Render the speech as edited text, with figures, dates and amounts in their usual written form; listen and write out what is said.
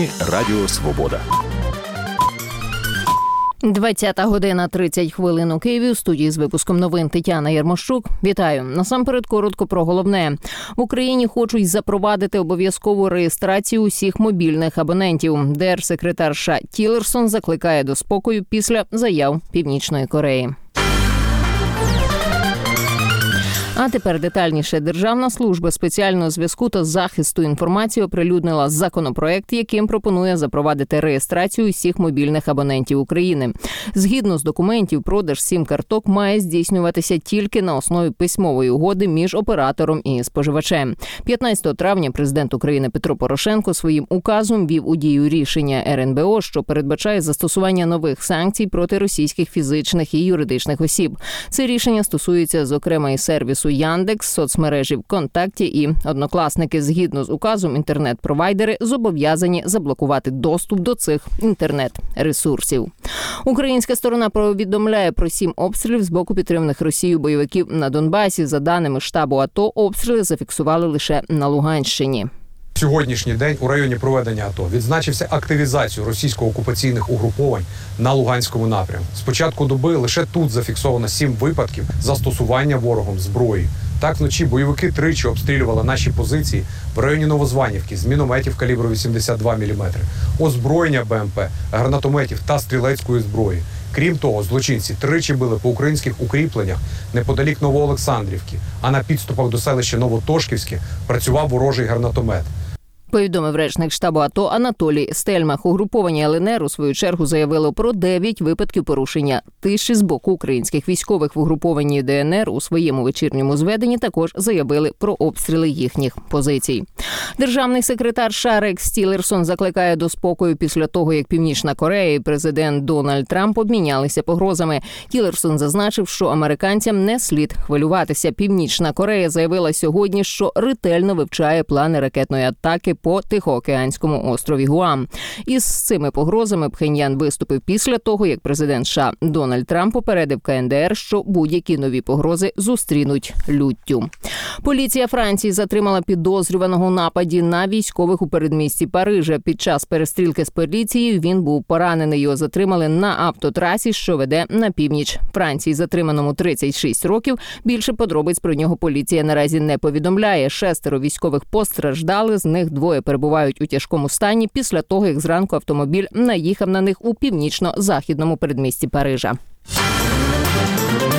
ефірі Радіо Свобода. 20:30 у Києві. У студії з випуском новин Тетяна Єрмощук. Вітаю. Насамперед коротко про головне. В Україні хочуть запровадити обов'язкову реєстрацію усіх мобільних абонентів. Держсекретар США Тілерсон закликає до спокою після заяв Північної Кореї. А тепер детальніше. Державна служба спеціального зв'язку та захисту інформації оприлюднила законопроект, яким пропонує запровадити реєстрацію усіх мобільних абонентів України. Згідно з документів, продаж сім-карток має здійснюватися тільки на основі письмової угоди між оператором і споживачем. 15 травня президент України Петро Порошенко своїм указом ввів у дію рішення РНБО, що передбачає застосування нових санкцій проти російських фізичних і юридичних осіб. Це рішення стосується, зокрема, і сервісу Яндекс, соцмережі ВКонтакті і Однокласники. Згідно з указом, інтернет-провайдери зобов'язані заблокувати доступ до цих інтернет-ресурсів. Українська сторона повідомляє про 7 обстрілів з боку підтриманих Росією бойовиків на Донбасі. За даними штабу АТО, обстріли зафіксували лише на Луганщині. Сьогоднішній день у районі проведення АТО відзначився активізацією російсько-окупаційних угруповань на Луганському напрямку. З початку доби лише тут зафіксовано 7 випадків застосування ворогом зброї. Так, вночі бойовики тричі обстрілювали наші позиції в районі Новозванівки з мінометів калібру 82 мм, озброєння БМП, гранатометів та стрілецької зброї. Крім того, злочинці тричі били по українських укріпленнях неподалік Новоолександрівки, а на підступах до селища Новотошківське працював ворожий гранатомет. Повідомив речник штабу АТО Анатолій Стельмах. Угруповання ЛНР у свою чергу заявило про 9 випадків порушення тиші з боку українських військових. В угрупованні ДНР у своєму вечірньому зведенні також заявили про обстріли їхніх позицій. Державний секретар США Рекс Тілерсон закликає до спокою після того, як Північна Корея і президент Дональд Трамп обмінялися погрозами. Тілерсон зазначив, що американцям не слід хвилюватися. Північна Корея заявила сьогодні, що ретельно вивчає плани ракетної атаки по Тихоокеанському острові Гуам. Із цими погрозами Пхеньян виступив після того, як президент США Дональд Трамп попередив КНДР, що будь-які нові погрози зустрінуть люттю. Поліція Франції затримала підозрюваного у нападі на військових у передмісті Парижа. Під час перестрілки з поліцією він був поранений. Його затримали на автотрасі, що веде на північ Франції. Затриманому 36 років. Більше подробиць про нього поліція наразі не повідомляє. 6 військових постраждали, з них 2 перебувають у тяжкому стані після того, як зранку автомобіль наїхав на них у північно-західному передмісті Парижа.